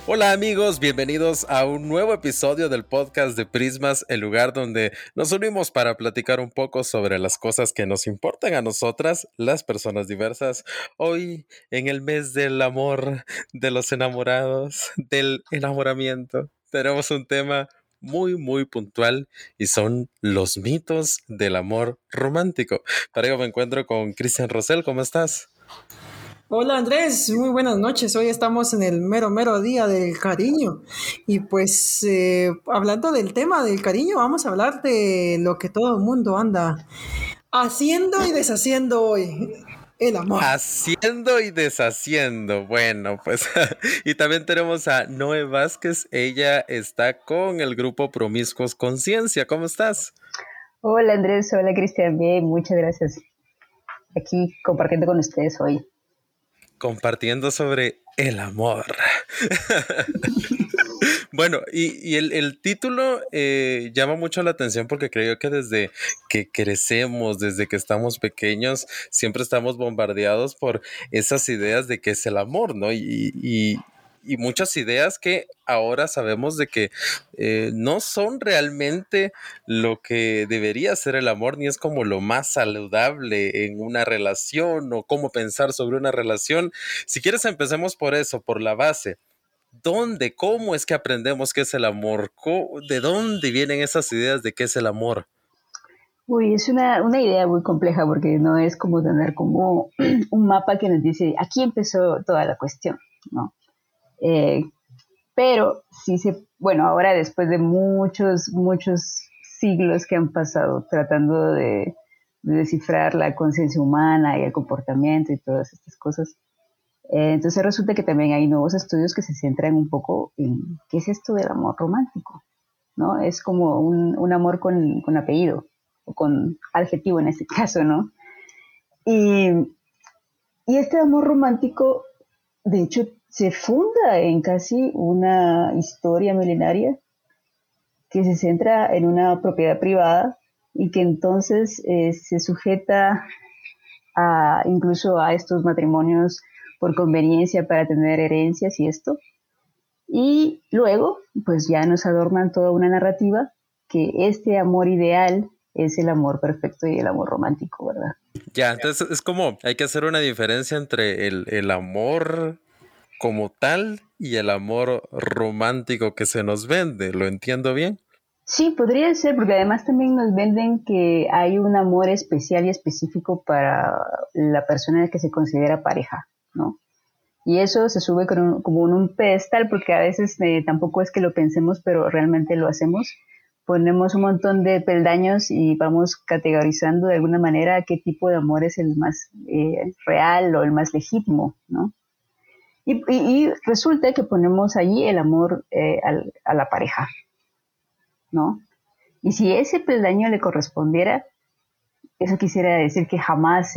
Hola amigos, bienvenidos a un nuevo episodio del podcast de Prismas, el lugar donde nos unimos para platicar un poco sobre las cosas que nos importan a nosotras, las personas diversas. Hoy, en el mes del amor, de los enamorados, del enamoramiento, tenemos un tema muy puntual y son los mitos del amor romántico. Para ello me encuentro con Cristian Rosell. ¿Cómo estás? Hola Andrés, muy buenas noches. Hoy estamos en el mero día del cariño. Y pues hablando del tema del cariño, vamos a hablar de lo que todo el mundo anda haciendo y deshaciendo hoy, el amor. Haciendo y deshaciendo. Bueno, pues y también tenemos a Noé Vázquez. Ella está con el grupo Promiscuos Conciencia. ¿Cómo estás? Hola Andrés, hola Cristian, bien, muchas gracias. Aquí compartiendo con ustedes hoy. Compartiendo sobre el amor. Bueno, y el título llama mucho la atención porque creo que desde que crecemos, desde que estamos pequeños, siempre estamos bombardeados por esas ideas de qué es el amor, ¿no? Y muchas ideas que ahora sabemos de que no son realmente lo que debería ser el amor, ni es como lo más saludable en una relación o cómo pensar sobre una relación. Si quieres, empecemos por eso, por la base. ¿Dónde, cómo es que aprendemos qué es el amor? ¿De dónde vienen esas ideas de qué es el amor? Uy, es una idea muy compleja porque no es como tener como un mapa que nos dice, aquí empezó toda la cuestión, ¿no? Eh, pero sí bueno, ahora después de muchos siglos que han pasado tratando de descifrar la conciencia humana y el comportamiento y todas estas cosas, entonces resulta que también hay nuevos estudios que se centran un poco en qué es esto del amor romántico, ¿no? Es como un amor con apellido, o con adjetivo en este caso, ¿no? Y, y este amor romántico, de hecho, se funda en casi una historia milenaria que se centra en una propiedad privada y que entonces se sujeta incluso a estos matrimonios por conveniencia para tener herencias y esto. Y luego, pues ya nos adornan toda una narrativa que este amor ideal es el amor perfecto y el amor romántico, ¿verdad? Ya, entonces es como hay que hacer una diferencia entre el amor como tal y el amor romántico que se nos vende. ¿Lo entiendo bien? Sí, podría ser, porque además también nos venden que hay un amor especial y específico para la persona que se considera pareja, ¿no? Y eso se sube como en un pedestal, porque a veces tampoco es que lo pensemos, pero realmente lo hacemos. Ponemos un montón de peldaños y vamos categorizando de alguna manera qué tipo de amor es el más real o el más legítimo, ¿no? Y resulta que ponemos allí el amor a la pareja, ¿no? Y si ese peldaño le correspondiera, eso quisiera decir que jamás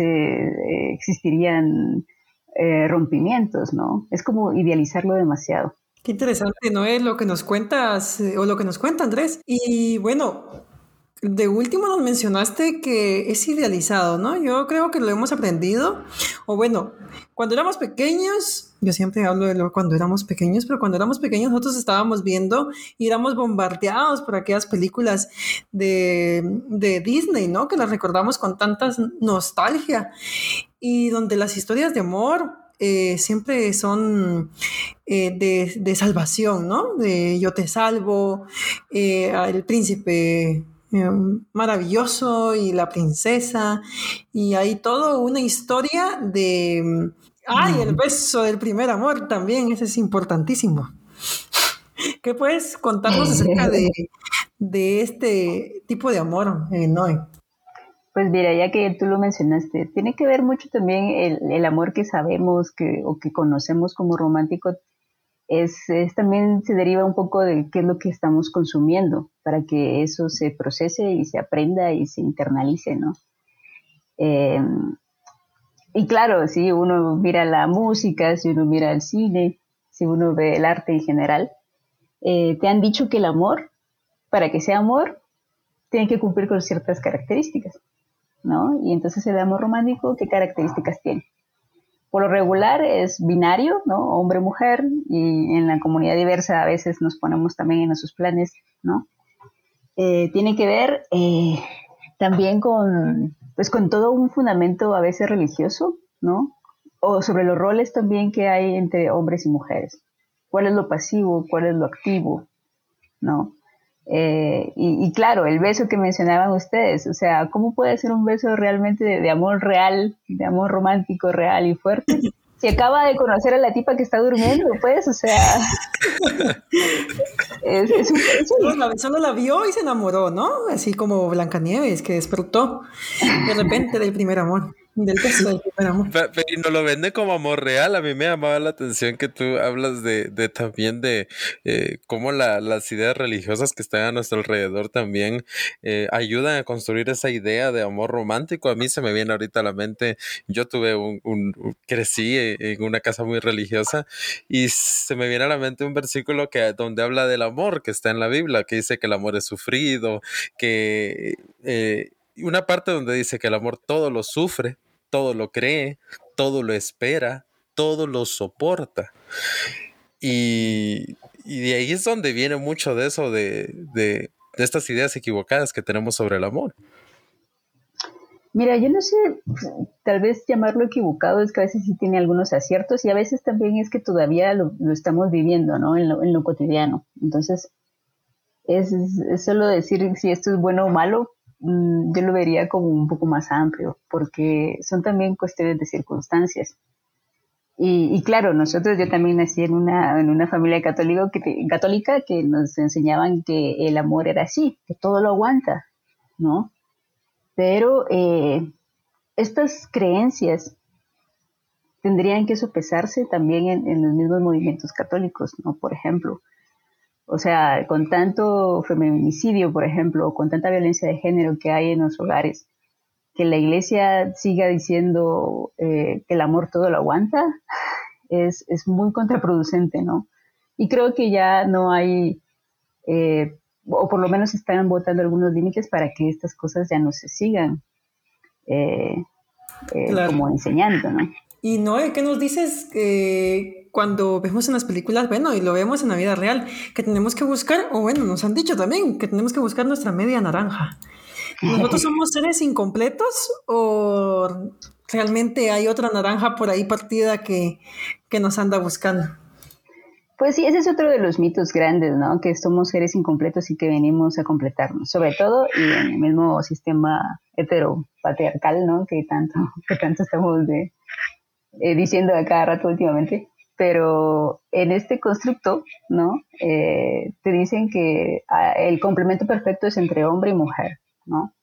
existirían rompimientos, ¿no? Es como idealizarlo demasiado. Qué interesante, ¿no es lo que nos cuentas o lo que nos cuenta Andrés? Y bueno, de último nos mencionaste que es idealizado, ¿no? Yo creo que lo hemos aprendido, o bueno, cuando éramos pequeños, yo siempre hablo de cuando éramos pequeños, pero cuando éramos pequeños nosotros estábamos viendo y éramos bombardeados por aquellas películas de Disney, ¿no? Que las recordamos con tanta nostalgia y donde las historias de amor siempre son de salvación, ¿no? De yo te salvo, el príncipe maravilloso y la princesa, y hay toda una historia de... ¡Ay, el beso del primer amor también! Ese es importantísimo. ¿Qué puedes contarnos acerca de este tipo de amor, Noé? Pues mira, ya que tú lo mencionaste, tiene que ver mucho también el amor que sabemos o que conocemos como romántico, también se deriva un poco de qué es lo que estamos consumiendo para que eso se procese y se aprenda y se internalice, ¿no? Eh, y claro, si uno mira la música, si uno mira el cine, si uno ve el arte en general, te han dicho que el amor, para que sea amor, tiene que cumplir con ciertas características, ¿no? Y entonces el amor romántico, ¿qué características tiene? por lo regular es binario, ¿no? Hombre-mujer, y en la comunidad diversa a veces nos ponemos también en esos planes, ¿no? Tiene que ver también pues con todo un fundamento a veces religioso, ¿no? O sobre los roles también que hay entre hombres y mujeres. ¿Cuál es lo pasivo? ¿Cuál es lo activo? ¿No? Y claro, el beso que mencionaban ustedes, o sea, ¿cómo puede ser un beso realmente de amor real, de amor romántico, real y fuerte? Si acaba de conocer a la tipa que está durmiendo, pues, o sea, Solo la vio y se enamoró, ¿no? Así como Blancanieves, que despertó de repente del primer amor, del beso del primer amor. Y no lo vende como amor real. A mí me llamaba la atención que tú hablas de también de cómo las ideas religiosas que están a nuestro alrededor también ayudan a construir esa idea de amor romántico. A mí se me viene ahorita a la mente, yo tuve crecí en una casa muy religiosa y se me viene a la mente un versículo donde habla del amor que está en la Biblia, que dice que el amor es sufrido, que una parte donde dice que el amor todo lo sufre, todo lo cree, todo lo espera, todo lo soporta. Y de ahí es donde viene mucho de eso, de estas ideas equivocadas que tenemos sobre el amor. Mira, yo no sé, tal vez llamarlo equivocado es que a veces sí tiene algunos aciertos y a veces también es que todavía lo estamos viviendo, ¿no? En lo cotidiano. Entonces, es solo decir si esto es bueno o malo, yo lo vería como un poco más amplio, porque son también cuestiones de circunstancias. Y claro, yo también nací en una familia católica que nos enseñaban que el amor era así, que todo lo aguanta, ¿no? Pero estas creencias tendrían que sopesarse también en los mismos movimientos católicos, ¿no? Por ejemplo, o sea, con tanto feminicidio, por ejemplo, o con tanta violencia de género que hay en los hogares, que la iglesia siga diciendo que el amor todo lo aguanta, es muy contraproducente, ¿no? Y creo que ya no hay, o por lo menos están botando algunos límites para que estas cosas ya no se sigan Claro. como enseñando, ¿no? Y Noé, ¿qué nos dices cuando vemos en las películas, bueno, y lo vemos en la vida real, que tenemos que buscar, o bueno, nos han dicho también, que tenemos que buscar nuestra media naranja? ¿Nosotros somos seres incompletos o realmente hay otra naranja por ahí partida que nos anda buscando? Pues sí, ese es otro de los mitos grandes, ¿no? Que somos seres incompletos y que venimos a completarnos, sobre todo y en el mismo sistema heteropatriarcal, ¿no? Que tanto estamos diciendo a cada rato últimamente. Pero en este constructo, ¿no? Te dicen que el complemento perfecto es entre hombre y mujer, ¿no?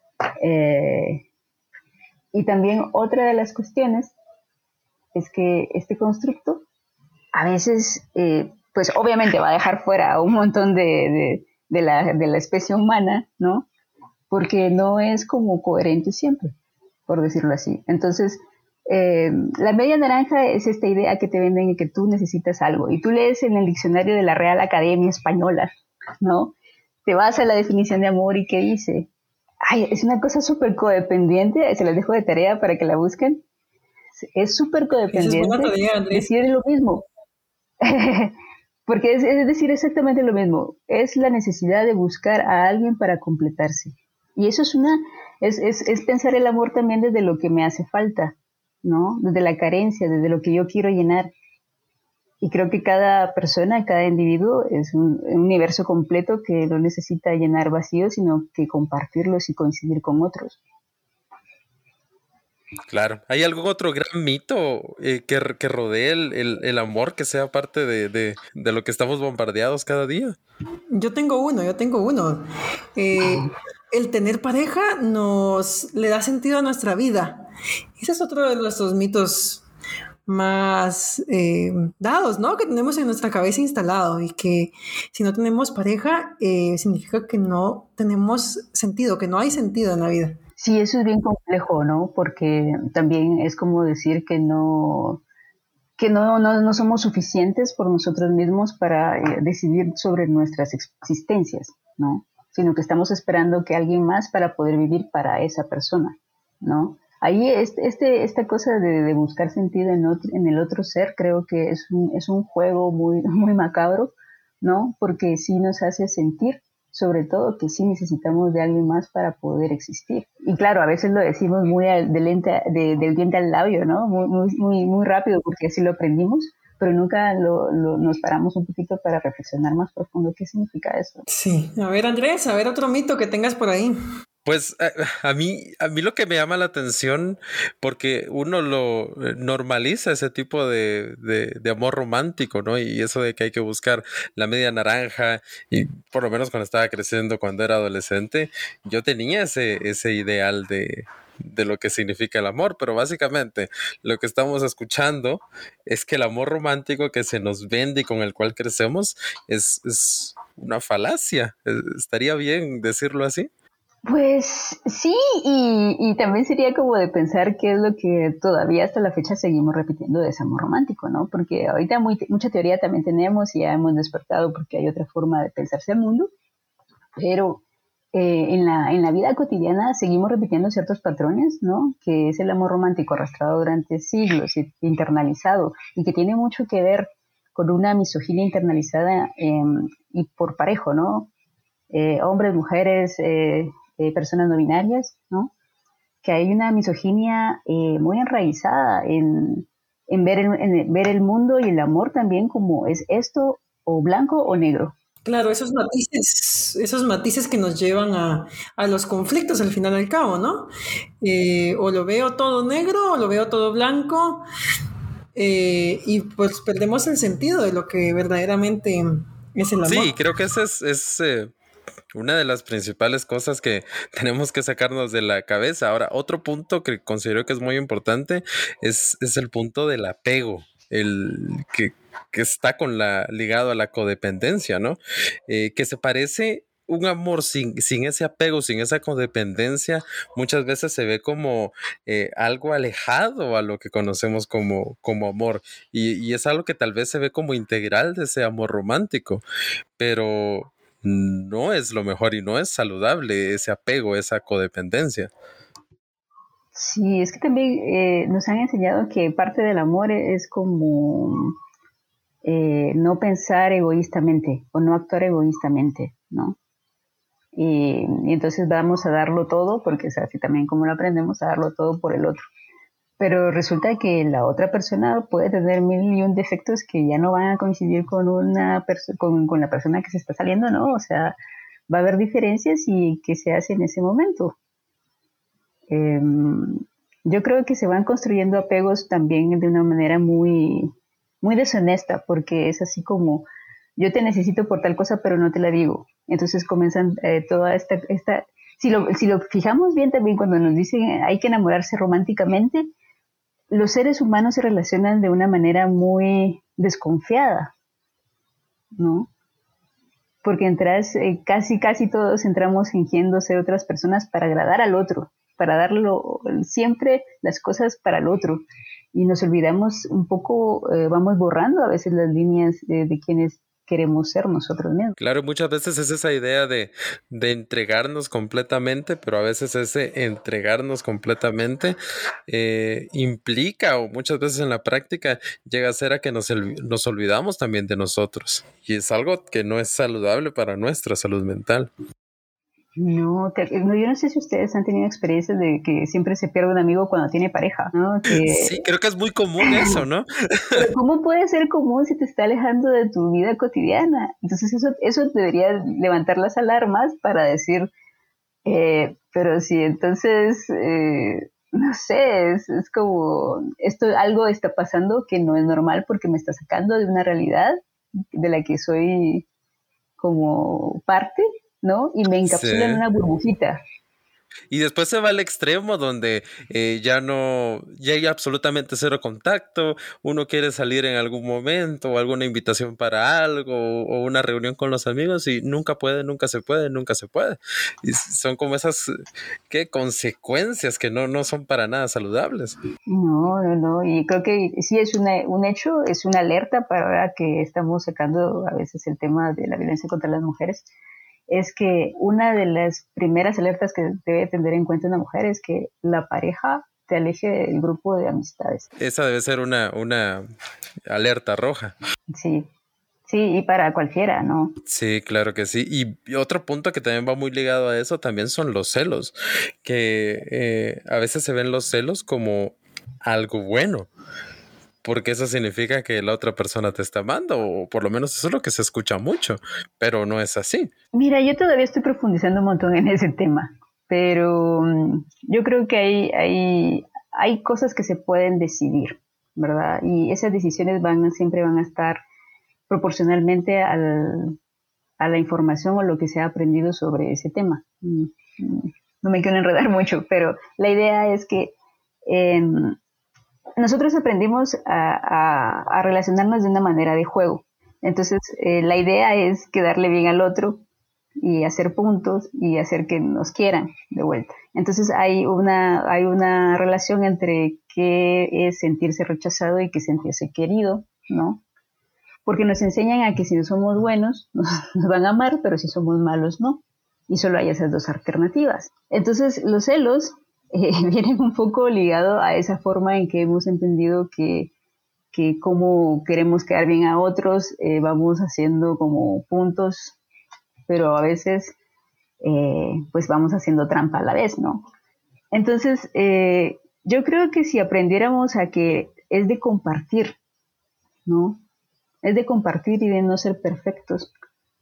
Y también otra de las cuestiones es que este constructo a veces, pues obviamente va a dejar fuera a un montón de la especie humana, ¿no? Porque no es como coherente siempre, por decirlo así. Entonces, la media naranja es esta idea que te venden de que tú necesitas algo. Y tú lees en el diccionario de la Real Academia Española, ¿no? Te vas a la definición de amor y ¿qué dice? Ay, es una cosa súper codependiente, se las dejo de tarea para que la busquen. Es súper codependiente decir lo mismo. Porque es decir exactamente lo mismo. Es la necesidad de buscar a alguien para completarse. Y eso es pensar el amor también desde lo que me hace falta, ¿no? Desde la carencia, desde lo que yo quiero llenar. Y creo que cada persona, cada individuo es un universo completo que no necesita llenar vacíos, sino que compartirlos y coincidir con otros. Claro. ¿Hay algún otro gran mito que rodee el amor, que sea parte de lo que estamos bombardeados cada día? Yo tengo uno. El tener pareja le da sentido a nuestra vida. Ese es otro de nuestros mitos más dados, ¿no? Que tenemos en nuestra cabeza instalado y que si no tenemos pareja significa que no tenemos sentido, que no hay sentido en la vida. Sí, eso es bien complejo, ¿no? Porque también es como decir que no somos suficientes por nosotros mismos para decidir sobre nuestras existencias, ¿no? Sino que estamos esperando que alguien más para poder vivir para esa persona, ¿no? ahí esta cosa de buscar sentido en el otro ser, creo que es un juego muy, muy macabro, ¿no? Porque sí nos hace sentir, sobre todo, que sí necesitamos de alguien más para poder existir. Y claro, a veces lo decimos muy del diente al labio, ¿no? Muy rápido, porque así lo aprendimos, pero nunca nos paramos un poquito para reflexionar más profundo qué significa eso. Sí. A ver, Andrés, a ver otro mito que tengas por ahí. Pues a mí lo que me llama la atención, porque uno lo normaliza ese tipo de amor romántico, ¿no? Y eso de que hay que buscar la media naranja, y por lo menos cuando estaba creciendo, cuando era adolescente, yo tenía ese ideal de lo que significa el amor, pero básicamente lo que estamos escuchando es que el amor romántico que se nos vende y con el cual crecemos es una falacia. ¿Estaría bien decirlo así? Pues sí, y también sería como de pensar qué es lo que todavía hasta la fecha seguimos repitiendo de ese amor romántico, ¿no? Porque ahorita mucha teoría también tenemos y ya hemos despertado porque hay otra forma de pensarse el mundo, pero en la vida cotidiana seguimos repitiendo ciertos patrones, ¿no? Que es el amor romántico arrastrado durante siglos, internalizado, y que tiene mucho que ver con una misoginia internalizada y por parejo, ¿no? Hombres, mujeres, personas no binarias, ¿no? Que hay una misoginia muy enraizada en ver el mundo y el amor también como es esto o blanco o negro. Claro, esos matices que nos llevan a los conflictos al final del cabo, ¿no? O lo veo todo negro o lo veo todo blanco, y pues perdemos el sentido de lo que verdaderamente es el amor. Sí, creo que esa es una de las principales cosas que tenemos que sacarnos de la cabeza. Ahora, otro punto que considero que es muy importante es el punto del apego, el que está ligado a la codependencia, ¿no? Que se parece un amor sin ese apego, sin esa codependencia, muchas veces se ve como algo alejado a lo que conocemos como amor. Y es algo que tal vez se ve como integral de ese amor romántico, pero no es lo mejor y no es saludable ese apego, esa codependencia. Sí, es que también nos han enseñado que parte del amor es como no pensar egoístamente o no actuar egoístamente, ¿no? Y entonces vamos a darlo todo, porque es así también como lo aprendemos, a darlo todo por el otro. Pero resulta que la otra persona puede tener mil y un defectos que ya no van a coincidir con la persona que se está saliendo, ¿no? O sea, va a haber diferencias y qué se hace en ese momento. Eh, yo creo que se van construyendo apegos también de una manera muy deshonesta, porque es así como yo te necesito por tal cosa, pero no te la digo. Entonces comienzan toda esta si lo fijamos bien también cuando nos dicen hay que enamorarse románticamente, los seres humanos se relacionan de una manera muy desconfiada, ¿no? Porque casi todos entramos fingiendo ser otras personas para agradar al otro, para darlo siempre las cosas para el otro. Y nos olvidamos un poco, vamos borrando a veces las líneas de quienes queremos ser nosotros mismos. Claro, muchas veces es esa idea de entregarnos completamente, pero a veces ese entregarnos completamente implica, o muchas veces en la práctica llega a ser a que nos olvidamos también de nosotros. Y es algo que no es saludable para nuestra salud mental. No, yo no sé si ustedes han tenido experiencias de que siempre se pierde un amigo cuando tiene pareja, ¿no? Sí, creo que es muy común eso, ¿no? Pero ¿cómo puede ser común si te está alejando de tu vida cotidiana? Entonces eso debería levantar las alarmas para decir, pero sí, entonces, no sé, es como, algo está pasando que no es normal porque me está sacando de una realidad de la que soy como parte, ¿no? Y me Sí. encapsula en una burbujita. Y después se va al extremo donde ya hay absolutamente cero contacto, uno quiere salir en algún momento o alguna invitación para algo o una reunión con los amigos y nunca puede, nunca se puede, nunca se puede. Y son como esas consecuencias que no son para nada saludables. No, y creo que sí es un hecho, es una alerta para ahora que estamos sacando a veces el tema de la violencia contra las mujeres. Es que una de las primeras alertas que debe tener en cuenta una mujer es que la pareja te aleje del grupo de amistades. Esa debe ser una alerta roja. Sí, sí, y para cualquiera, ¿no? Sí, claro que sí. Y otro punto que también va muy ligado a eso también son los celos, que a veces se ven los celos como algo bueno, porque eso significa que la otra persona te está amando, o por lo menos eso es lo que se escucha mucho, pero no es así. Mira, yo todavía estoy profundizando un montón en ese tema, pero yo creo que hay cosas que se pueden decidir, ¿verdad? Y esas decisiones siempre van a estar proporcionalmente a la información o lo que se ha aprendido sobre ese tema. No me quiero enredar mucho, pero la idea es que nosotros aprendimos a relacionarnos de una manera de juego. Entonces, la idea es quedarle bien al otro y hacer puntos y hacer que nos quieran de vuelta. Entonces, hay una relación entre qué es sentirse rechazado y qué es sentirse querido, ¿no? Porque nos enseñan a que si no somos buenos, nos van a amar, pero si somos malos, no. Y solo hay esas dos alternativas. Entonces, los celos vienen un poco ligados a esa forma en que hemos entendido que como queremos quedar bien a otros, vamos haciendo como puntos, pero a veces pues vamos haciendo trampa a la vez, ¿no? Entonces, yo creo que si aprendiéramos a que es de compartir, ¿no? Es de compartir y de no ser perfectos.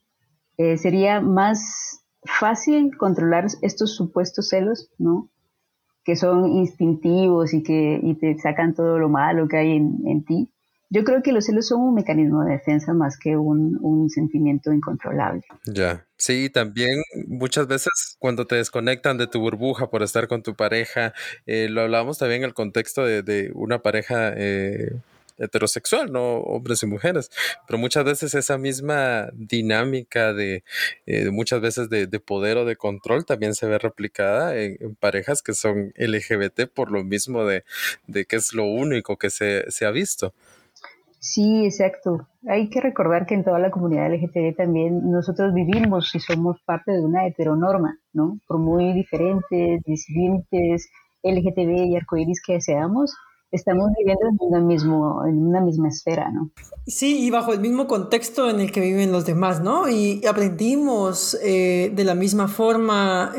Sería más fácil controlar estos supuestos celos, ¿no? Que son instintivos y te sacan todo lo malo que hay en ti. Yo creo que los celos son un mecanismo de defensa más que un sentimiento incontrolable. Ya, sí, también muchas veces cuando te desconectan de tu burbuja por estar con tu pareja, lo hablábamos también en el contexto de una pareja heterosexual, no hombres y mujeres, pero muchas veces esa misma dinámica de muchas veces de poder o de control también se ve replicada en parejas que son LGBT por lo mismo de que es lo único que se ha visto. Sí, exacto. Hay que recordar que en toda la comunidad LGTB también nosotros vivimos y somos parte de una heteronorma, ¿no? Por muy diferentes, disidentes, LGTB y arcoíris que seamos, estamos viviendo en una misma esfera, ¿no? Sí, y bajo el mismo contexto en el que viven los demás, ¿no? Y aprendimos de la misma forma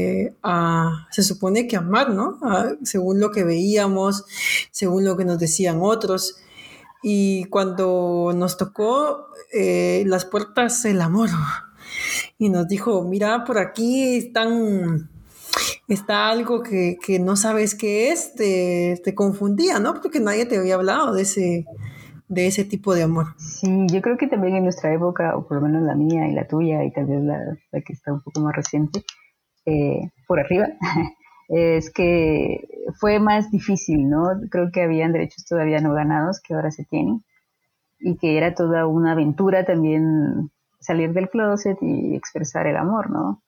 se supone que amar, ¿no? Según lo que veíamos, según lo que nos decían otros. Y cuando nos tocó las puertas el amor y nos dijo, mira, por aquí está algo que no sabes qué es, te confundía, ¿no? Porque nadie te había hablado de ese tipo de amor. Sí, yo creo que también en nuestra época, o por lo menos la mía y la tuya, y tal vez la que está un poco más reciente, por arriba, es que fue más difícil, ¿no? Creo que habían derechos todavía no ganados que ahora se tienen, y que era toda una aventura también salir del closet y expresar el amor, ¿no?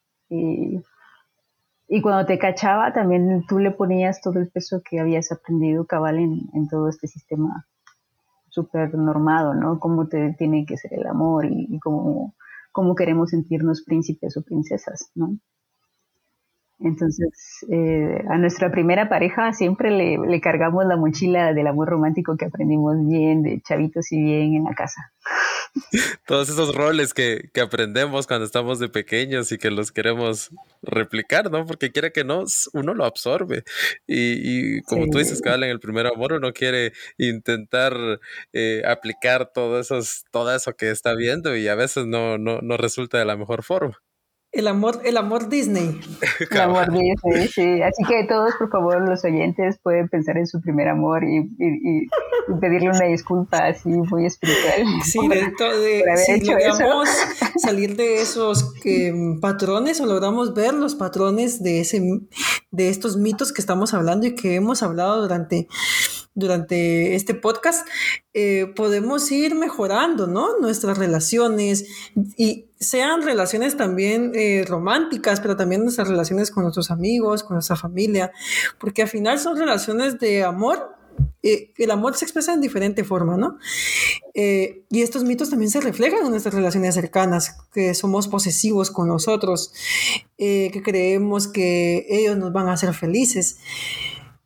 Y cuando te cachaba también tú le ponías todo el peso que habías aprendido cabal en todo este sistema súper normado, ¿no? Cómo te tiene que ser el amor y cómo queremos sentirnos príncipes o princesas, ¿no? Entonces, a nuestra primera pareja siempre le cargamos la mochila del amor romántico que aprendimos bien, de chavitos y bien en la casa. Todos esos roles que aprendemos cuando estamos de pequeños y que los queremos replicar, ¿no? Porque quiera que no, uno lo absorbe. Y como tú dices, cabal, en el primer amor uno quiere intentar aplicar todo eso que está viendo y a veces no resulta de la mejor forma. El amor Disney. El amor Disney, sí. Así que todos, por favor, los oyentes pueden pensar en su primer amor y pedirle una disculpa así muy espiritual. Sí, si logramos salir de esos patrones o logramos ver los patrones de estos mitos que estamos hablando y que hemos hablado durante este podcast, podemos ir mejorando, ¿no? Nuestras relaciones, y sean relaciones también románticas, pero también nuestras relaciones con nuestros amigos, con nuestra familia, porque al final son relaciones de amor. El amor se expresa en diferente forma, ¿no? Y estos mitos también se reflejan en nuestras relaciones cercanas, que somos posesivos con nosotros, que creemos que ellos nos van a hacer felices.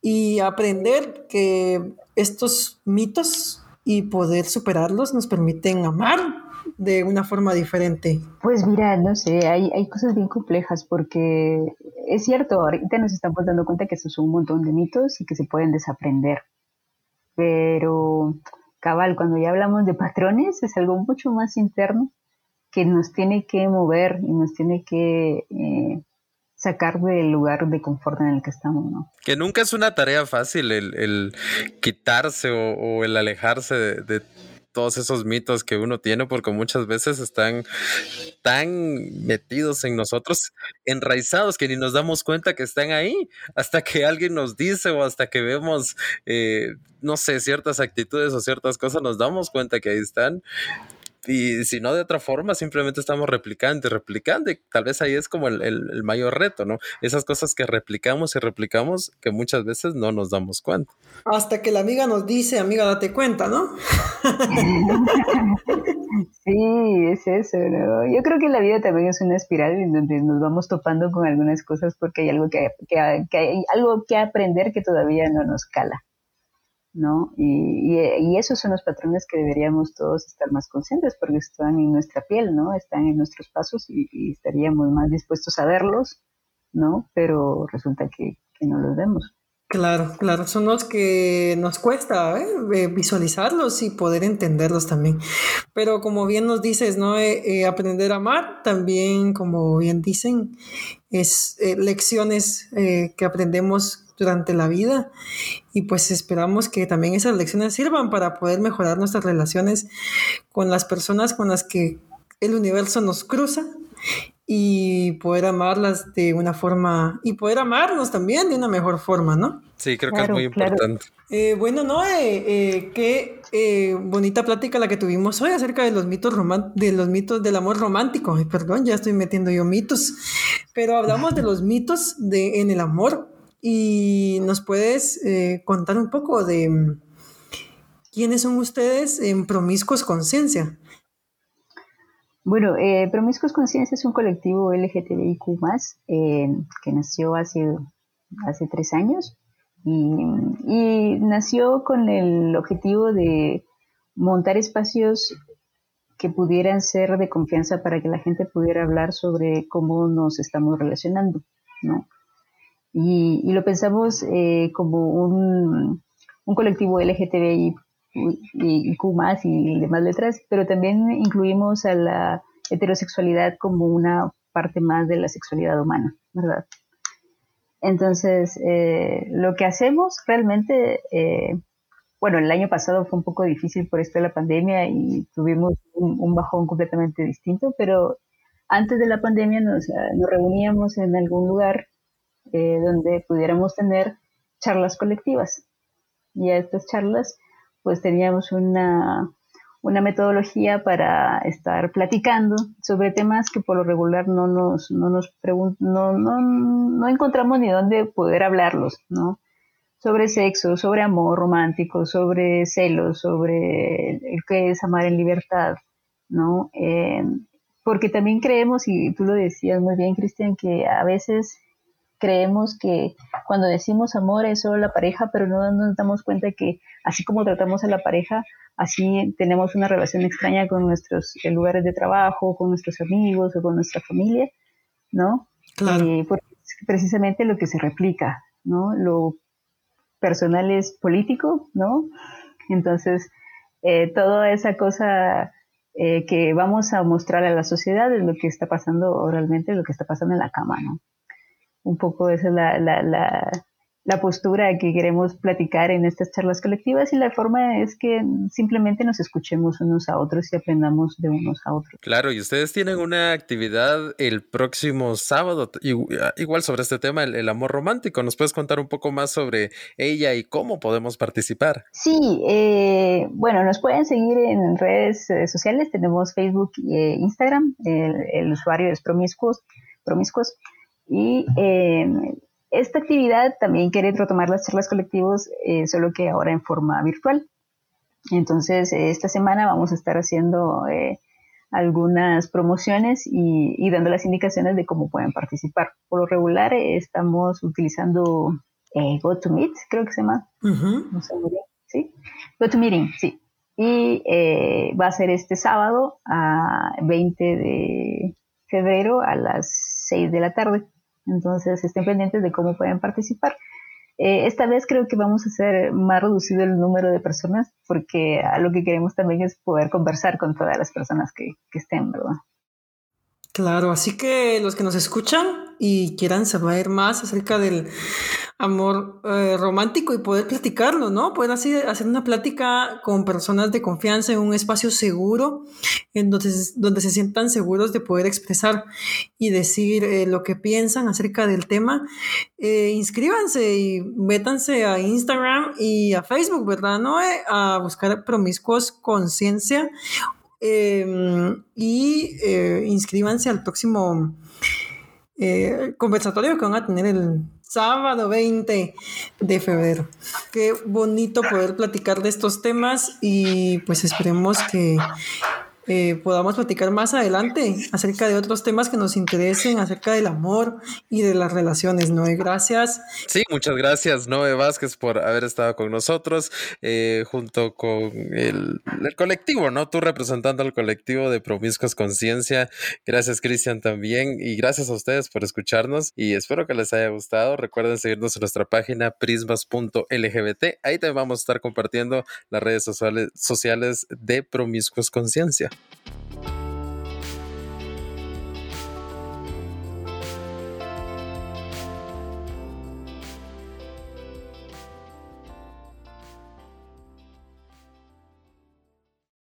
y aprender que estos mitos y poder superarlos nos permiten amar de una forma diferente. Pues mira, no sé, hay cosas bien complejas porque es cierto, ahorita nos estamos dando cuenta que estos son un montón de mitos y que se pueden desaprender, pero cabal, cuando ya hablamos de patrones es algo mucho más interno que nos tiene que mover y nos tiene que sacar del lugar de confort en el que estamos, ¿no? Que nunca es una tarea fácil el quitarse o el alejarse de todos esos mitos que uno tiene, porque muchas veces están tan metidos en nosotros, enraizados, que ni nos damos cuenta que están ahí, hasta que alguien nos dice o hasta que vemos, no sé, ciertas actitudes o ciertas cosas, nos damos cuenta que ahí están. Y si no de otra forma, simplemente estamos replicando y replicando, y tal vez ahí es como el mayor reto, ¿no? Esas cosas que replicamos y replicamos que muchas veces no nos damos cuenta. Hasta que la amiga nos dice, amiga, date cuenta, ¿no? Sí, es eso, ¿no? Yo creo que la vida también es una espiral en donde nos vamos topando con algunas cosas porque hay algo que hay algo que aprender que todavía no nos cala, ¿no? Y esos son los patrones que deberíamos todos estar más conscientes porque están en nuestra piel, ¿no? Están en nuestros pasos y estaríamos más dispuestos a verlos, ¿no? Pero resulta que no los vemos. Claro, claro, son los que nos cuesta visualizarlos y poder entenderlos también. Pero como bien nos dices, ¿no? Aprender a amar también, como bien dicen, es lecciones que aprendemos durante la vida y pues esperamos que también esas lecciones sirvan para poder mejorar nuestras relaciones con las personas con las que el universo nos cruza y poder amarlas de una forma y poder amarnos también de una mejor forma, ¿no? Sí, creo que es Claro, muy claro. importante. Bueno, Noé, qué bonita plática la que tuvimos hoy acerca de los mitos de los mitos del amor romántico. Ay, perdón, ya estoy metiendo yo mitos, pero hablamos de los mitos en el amor y nos puedes contar un poco de quiénes son ustedes en Promiscuos Conciencia. Bueno, Promiscuos Conciencia es un colectivo LGTBIQ+, que nació hace 3 años y nació con el objetivo de montar espacios que pudieran ser de confianza para que la gente pudiera hablar sobre cómo nos estamos relacionando, ¿no? Y lo pensamos como un colectivo LGTBI y Q más y demás letras, pero también incluimos a la heterosexualidad como una parte más de la sexualidad humana, ¿verdad? Entonces, lo que hacemos realmente, bueno, el año pasado fue un poco difícil por esto de la pandemia y tuvimos un bajón completamente distinto, pero antes de la pandemia nos reuníamos en algún lugar donde pudiéramos tener charlas colectivas. Y a estas charlas, pues teníamos una metodología para estar platicando sobre temas que por lo regular no encontramos ni dónde poder hablarlos, ¿no? Sobre sexo, sobre amor romántico, sobre celos, sobre el que es amar en libertad, ¿no? Porque también creemos, y tú lo decías muy bien, Cristian, que a veces creemos que cuando decimos amor es solo la pareja, pero no nos damos cuenta que así como tratamos a la pareja, así tenemos una relación extraña con nuestros lugares de trabajo, con nuestros amigos o con nuestra familia, ¿no? Claro. Porque es precisamente lo que se replica, ¿no? Lo personal es político, ¿no? Entonces, toda esa cosa que vamos a mostrar a la sociedad es lo que está pasando realmente, lo que está pasando en la cama, ¿no? Un poco esa es la postura que queremos platicar en estas charlas colectivas y la forma es que simplemente nos escuchemos unos a otros y aprendamos de unos a otros. Claro, y ustedes tienen una actividad el próximo sábado, igual sobre este tema, el amor romántico. ¿Nos puedes contar un poco más sobre ella y cómo podemos participar? Sí, bueno, nos pueden seguir en redes sociales, tenemos Facebook e Instagram, el usuario es promiscuos y esta actividad también quiere retomar las charlas colectivos, solo que ahora en forma virtual. Entonces, esta semana vamos a estar haciendo algunas promociones y dando las indicaciones de cómo pueden participar. Por lo regular, estamos utilizando GoToMeet, creo que se llama. Uh-huh. No sé muy bien, ¿sí? GoToMeeting, sí. Y va a ser este sábado a 20 de febrero a las 6 de la tarde. Entonces estén pendientes de cómo pueden participar. Esta vez creo que vamos a hacer más reducido el número de personas porque lo que queremos también es poder conversar con todas las personas que estén, ¿verdad? Claro, así que los que nos escuchan y quieran saber más acerca del amor romántico y poder platicarlo, ¿no? Poder así hacer una plática con personas de confianza en un espacio seguro, en donde se sientan seguros de poder expresar y decir lo que piensan acerca del tema. Inscríbanse y métanse a Instagram y a Facebook, ¿verdad? ¿No? A buscar Promiscuos Conciencia. Inscríbanse al próximo conversatorio que van a tener el sábado 20 de febrero. Qué bonito poder platicar de estos temas y pues esperemos que podamos platicar más adelante acerca de otros temas que nos interesen, acerca del amor y de las relaciones, Noé. Gracias. Sí, muchas gracias, Noé Vázquez, por haber estado con nosotros, junto con el colectivo, ¿no? Tú representando al colectivo de Promiscuos Conciencia. Gracias, Cristian, también. Y gracias a ustedes por escucharnos. Y espero que les haya gustado. Recuerden seguirnos en nuestra página prismas.lgbt. Ahí también vamos a estar compartiendo las redes sociales de Promiscuos Conciencia.